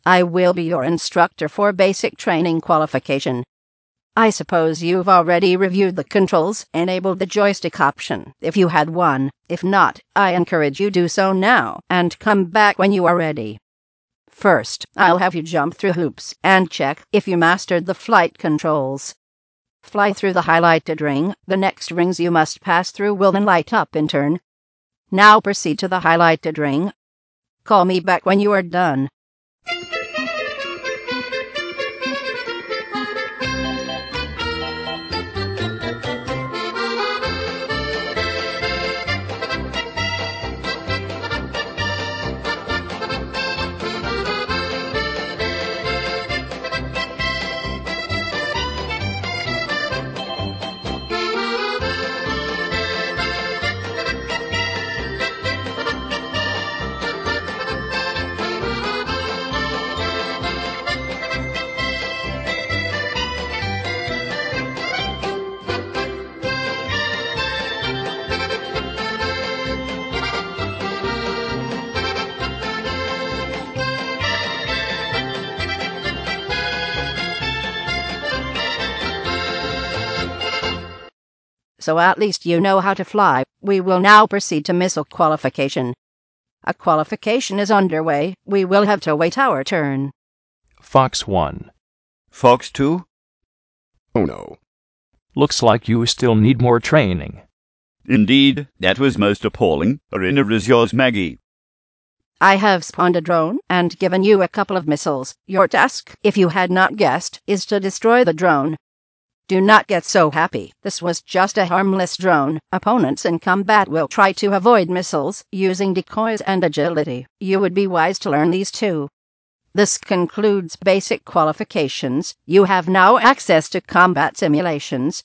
I will be your instructor for basic training qualification. I suppose you've already reviewed the controls, enabled the joystick option if you had one. If not, I encourage you do so now and come back when you are ready. First, I'll have you jump through hoops and check if you mastered the flight controls. Fly through the highlighted ring. The next rings you must pass through will then light up in turn. Now proceed to the highlighted ring. Call me back when you are done. So at least you know how to fly. We will now proceed to missile qualification. A qualification is underway. We will have to wait our turn. Fox 1. Fox 2? Oh no. Looks like you still need more training. Indeed, that was most appalling. Arena is yours, Maggie. I have spawned a drone and given you a couple of missiles. Your task, if you had not guessed, is to destroy the drone. Do not get so happy. This was just a harmless drone. Opponents in combat will try to avoid missiles using decoys and agility. You would be wise to learn these too. This concludes basic qualifications. You have now access to combat simulations.